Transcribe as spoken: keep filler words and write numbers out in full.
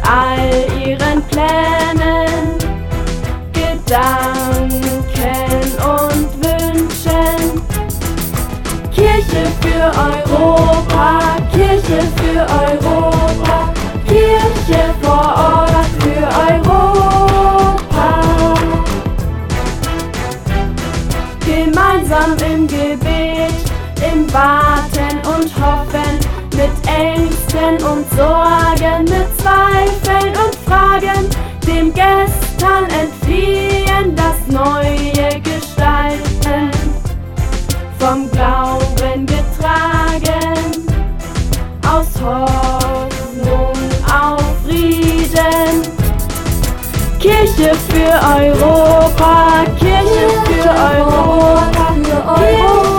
all ihren Plänen, Gedanken und Wünschen. Kirche für Europa, Kirche für Europa, Kirche vor Ort für Europa. Gemeinsam im Gebet, im Warten und Hoffen, mit Ängsten und Sorgen, mit Zweifeln und Fragen, dem Gestern entfliehen, das Neue gestalten, vom Glauben getragen, aus Hoffnung auf Frieden. Kirche für Europa, Kirche für Europa, Kirche